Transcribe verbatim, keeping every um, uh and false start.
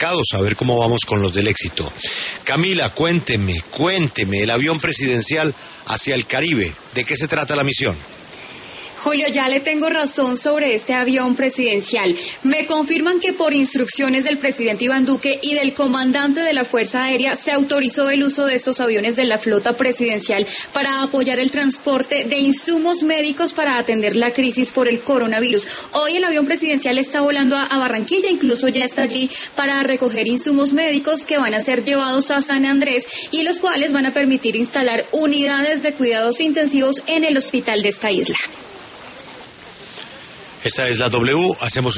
embarcados, a ver cómo vamos con los del Éxito. Camila, cuénteme, cuénteme, el avión presidencial hacia el Caribe, ¿de qué se trata la misión? Julio, ya le tengo razón sobre este avión presidencial. Me confirman que por instrucciones del presidente Iván Duque y del comandante de la Fuerza Aérea se autorizó el uso de estos aviones de la flota presidencial para apoyar el transporte de insumos médicos para atender la crisis por el coronavirus. Hoy el avión presidencial está volando a, a Barranquilla, incluso ya está allí para recoger insumos médicos que van a ser llevados a San Andrés y los cuales van a permitir instalar unidades de cuidados intensivos en el hospital de esta isla. Esta es la W, hacemos